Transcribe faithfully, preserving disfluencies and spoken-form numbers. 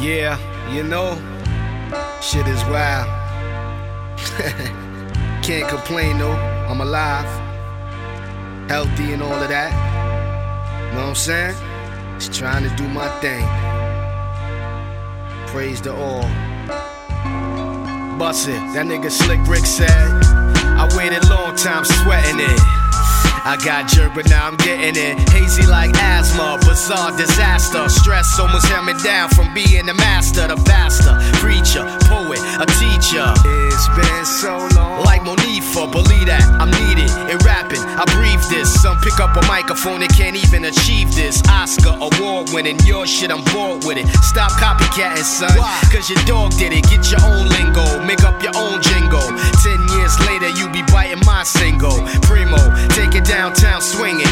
Yeah, you know, shit is wild. Can't complain though, I'm alive, healthy and all of that. Know what I'm saying? Just trying to do my thing. Praise the all. Bust it, that nigga Slick Rick said, I waited a long time sweating it. I got jerk, but now I'm getting it. Hazy like asthma, bizarre disaster. Stress almost held me down from being the master, the pastor, preacher, poet, a teacher. It's been so long. Like Monifa, believe that I'm needed in rapping. I breathe this. Some pick up a microphone and can't even achieve this. Oscar award winning, your shit, I'm bored with it. Stop copycatting, son. Why? Cause your dog did it. Get your own lingo, make up your own jingle. Ten years later, you be biting my single. Primo, take it downtown swinging.